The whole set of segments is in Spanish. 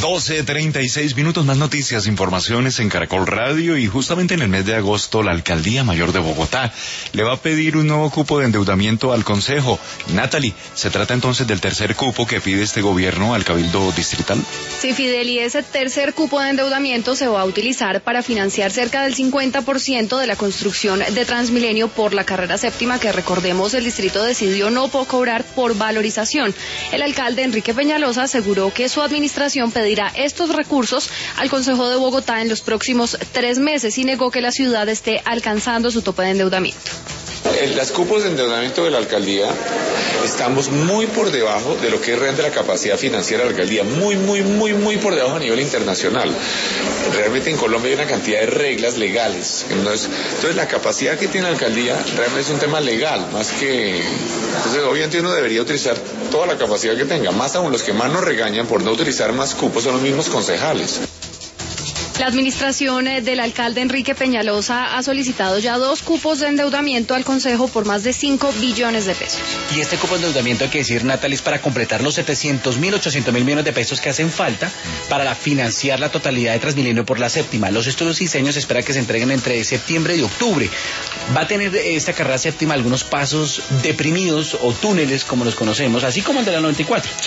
12:36 más noticias, informaciones en Caracol Radio. Y justamente en el mes de agosto la Alcaldía Mayor de Bogotá le va a pedir un nuevo cupo de endeudamiento al Consejo. Natalie, ¿se trata entonces del tercer cupo que pide este gobierno al Cabildo Distrital? Sí, Fidel, y ese tercer cupo de endeudamiento se va a utilizar para financiar cerca del 50% de la construcción de Transmilenio por la carrera séptima, que recordemos el distrito decidió no cobrar por valorización. El alcalde Enrique Peñalosa aseguró que su administración pedirá estos recursos al Consejo de Bogotá en los próximos 3 meses y negó que la ciudad esté alcanzando su tope de endeudamiento. En los cupos de endeudamiento de la alcaldía estamos muy por debajo de lo que es realmente la capacidad financiera de la alcaldía, muy por debajo a nivel internacional. Realmente en Colombia hay una cantidad de reglas legales, entonces la capacidad que tiene la alcaldía realmente es un tema legal, más que... Entonces obviamente uno debería utilizar toda la capacidad que tenga, más aún los que más nos regañan por no utilizar más cupos son los mismos concejales. La administración del alcalde Enrique Peñalosa ha solicitado ya 2 cupos de endeudamiento al Consejo por más de 5 billones de pesos. Y este cupo de endeudamiento, hay que decir, Natalie, es para completar los 700.000, 800.000 millones de pesos que hacen falta para financiar la totalidad de Transmilenio por la séptima. Los estudios y diseños se espera que se entreguen entre septiembre y octubre. Va a tener esta carrera séptima algunos pasos deprimidos o túneles, como los conocemos, así como el de la 94. Sí,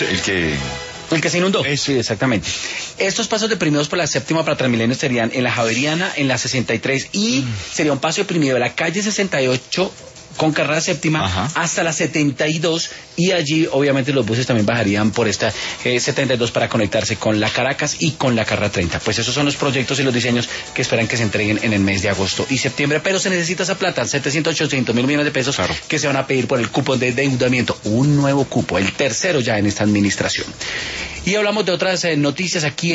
el que se inundó. Sí, exactamente. Estos pasos deprimidos por la séptima para Transmilenio serían en la Javeriana, en la 63 y sería un paso deprimido de la calle 68 con carrera séptima hasta la 72, y allí obviamente los buses también bajarían por esta 72 para conectarse con la Caracas y con la carrera 30. Pues esos son los proyectos y los diseños que esperan que se entreguen en el mes de agosto y septiembre, pero se necesita esa plata, 700, 800.000 millones de pesos, claro, que se van a pedir por el cupo de endeudamiento, un nuevo cupo, el tercero ya en esta administración. Y hablamos de otras noticias aquí